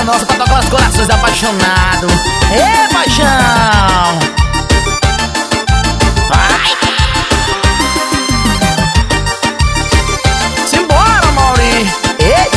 nossa pra tocar os corações apaixonados. Ê, paixão! Vai! Simbora, Mauri! Ei!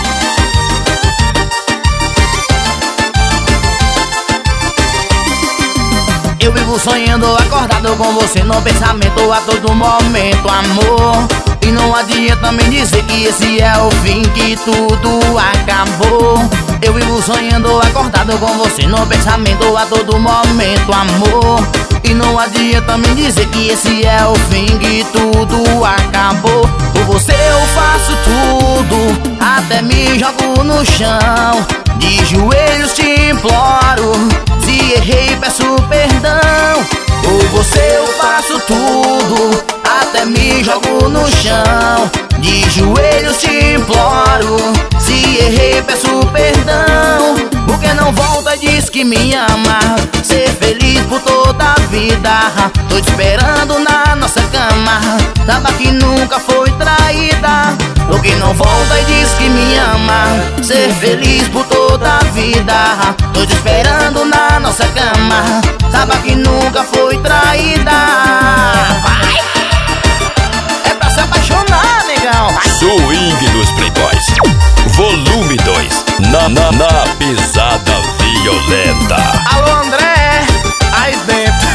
Eu vivo sonhando, acordado com você no pensamento a todo momento, amor. E não adianta me dizer que esse é o fim, que tudo acabou. Eu vivo sonhando, acordado com você no pensamento a todo momento, amor. E não adianta me dizer que esse é o fim, que tudo acabou. Por você eu faço tudo, até me jogo no chão. De joelhos te imploro, se errei peço perdão. Por você eu faço tudo, até me jogo no chão. De joelhos te imploro, se errei peço perdão. Porque não volta e diz que me ama, ser feliz por toda a vida. Tô te esperando na nossa cama, saiba que nunca foi traída. Porque não volta e diz que me ama, ser feliz por toda a vida. Tô te esperando na nossa cama, saiba que nunca foi traída. Vai! É pra se apaixonar, negão. Vai. Swing dos Playboys, volume 2, na pisada violenta. Alô, André, aí dentro.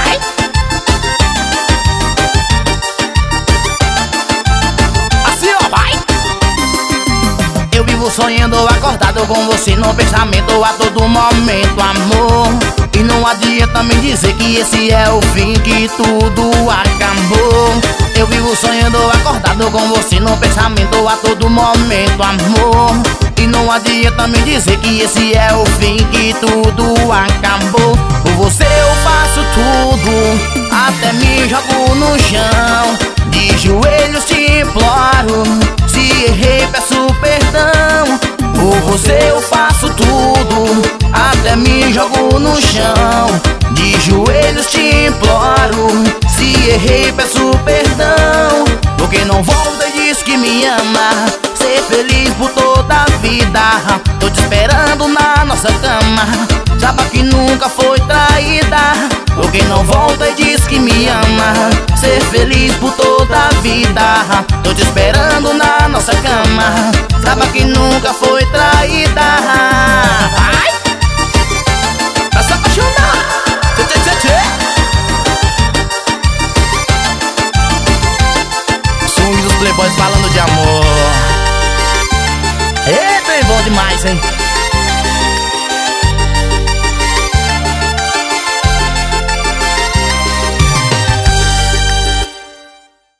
Assim, ó, vai. Eu vivo sonhando, acordado com você no pensamento a todo momento, amor. E não adianta me dizer que esse é o fim, que tudo acabou. Eu vivo sonhando, acordado com você no pensamento a todo momento, amor. E não adianta me dizer que esse é o fim, que tudo acabou. Por você eu faço tudo, até me jogo no chão. De joelhos te imploro, se errei peço perdão. Por você eu faço tudo, até me jogo no chão. De joelhos te imploro, se errei peço perdão. Porque não volta e diz que me ama, ser feliz por toda a vida. Tô te esperando na nossa cama, saiba que nunca foi traída. Porque não volta e diz que me ama, ser feliz por toda a vida. Tô te esperando na nossa cama, saiba que nunca foi traída. Vai! Pra se apaixonar. Tchê, tchê, tchê, tchê. Swing dos Playboys falando de amor. Eita, é bom demais, hein?